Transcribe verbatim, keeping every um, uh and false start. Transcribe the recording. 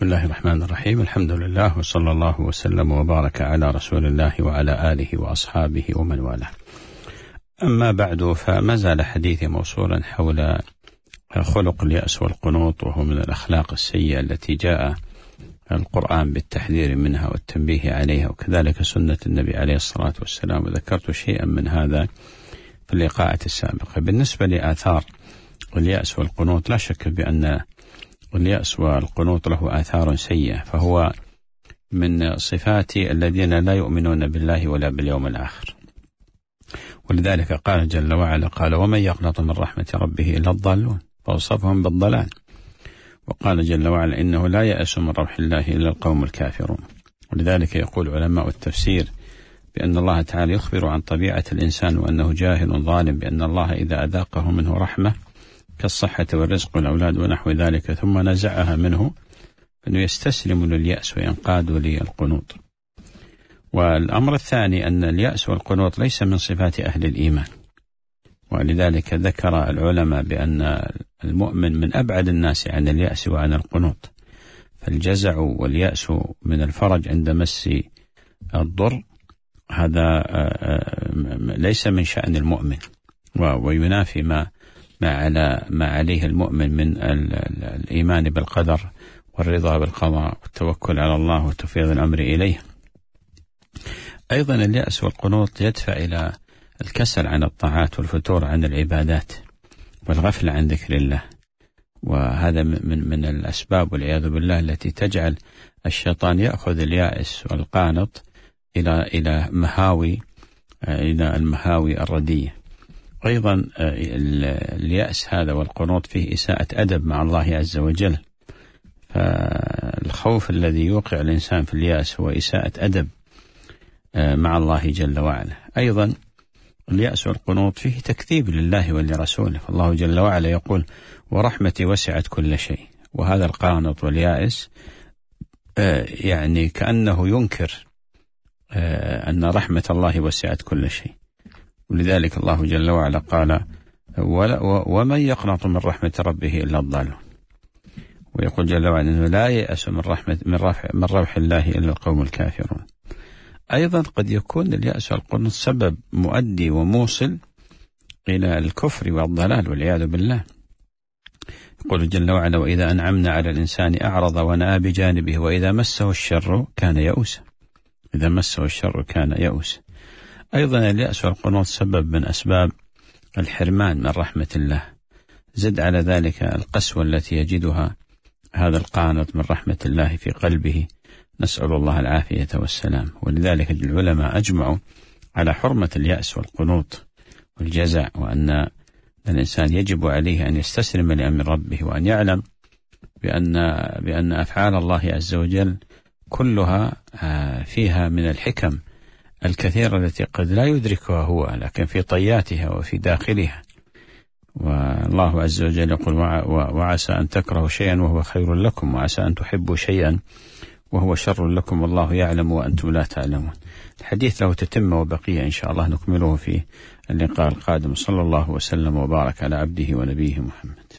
بسم الله الرحمن الرحيم. الحمد لله وصلى الله وسلم وبارك على رسول الله وعلى آله وأصحابه ومن والاه. أما بعد، فما زال حديثي موصولا حول خلق اليأس والقنوط، وهو من الأخلاق السيئة التي جاء القرآن بالتحذير منها والتنبيه عليها، وكذلك سنة النبي عليه الصلاة والسلام، وذكرت شيئا من هذا في اللقاءات السابقة. بالنسبة لآثار اليأس والقنوط، لا شك بأن اليأس والقنوط له آثار سيئة، فهو من صفات الذين لا يؤمنون بالله ولا باليوم الآخر. ولذلك قال جل وعلا: قال ومن يقنط من رحمة ربه إلا الضالون، فوصفهم بالضلال. وقال جل وعلا: إنه لا يأس من روح الله إلا القوم الكافرون. ولذلك يقول علماء التفسير بأن الله تعالى يخبر عن طبيعة الإنسان وأنه جاهل ظالم، بأن الله إذا أذاقه منه رحمة كالصحة والرزق والأولاد ونحو ذلك ثم نزعها منه، فإنه يستسلم لليأس وينقاد للقنوط. والأمر الثاني أن اليأس والقنوط ليس من صفات أهل الإيمان، ولذلك ذكر العلماء بأن المؤمن من أبعد الناس عن اليأس وعن القنوط، فالجزع واليأس من الفرج عند مس الضر، هذا ليس من شأن المؤمن، وينافي ما ما على ما عليه المؤمن من الإيمان بالقدر والرضا بالقضاء والتوكل على الله وتفويض الأمر إليه. أيضا اليأس والقنوط يدفع إلى الكسل عن الطاعات والفتور عن العبادات والغفلة عن ذكر الله، وهذا من من الأسباب والعياذ بالله التي تجعل الشيطان يأخذ اليائس والقانط إلى إلى مهاوي إلى المهاوي الردية. أيضا اليأس هذا والقنوط فيه إساءة أدب مع الله عز وجل، فالخوف الذي يوقع الإنسان في اليأس هو إساءة أدب مع الله جل وعلا. أيضا اليأس والقنوط فيه تكذيب لله ولرسوله، فالله جل وعلا يقول: ورحمتي وسعت كل شيء. وهذا القانط واليائس يعني كأنه ينكر أن رحمة الله وسعت كل شيء. ولذلك الله جل وعلا قال: ومن يقنط من رحمة ربه إلا الضالون. ويقول جل وعلا: إنه لا يأس من رحمة من رفع من روح الله إلا القوم الكافرون. أيضا قد يكون اليأس والقنوط سبب مؤدي وموصل إلى الكفر والضلال والعياذ بالله. يقول جل وعلا: وإذا أنعمنا على الإنسان أعرض ونأى بجانبه وإذا مسه الشر كان يئوسا. إذا مسه الشر كان يئوسا. أيضا اليأس والقنوط سبب من أسباب الحرمان من رحمة الله. زد على ذلك القسوة التي يجدها هذا القانط من رحمة الله في قلبه، نسأل الله العافية والسلام. ولذلك العلماء أجمعوا على حرمة اليأس والقنوط والجزع، وأن الإنسان يجب عليه أن يستسلم لأمر ربه، وأن يعلم بأن بأن أفعال الله عز وجل كلها فيها من الحكم الكثيرة التي قد لا يدركها هو، لكن في طياتها وفي داخلها. والله عز وجل يقول: وعسى أن تكرهوا شيئا وهو خير لكم، وعسى أن تحبوا شيئا وهو شر لكم، والله يعلم وأنتم لا تعلمون. الحديث له تتمة وبقية إن شاء الله نكمله في اللقاء القادم. صلى الله وسلم وبارك على عبده ونبيه محمد.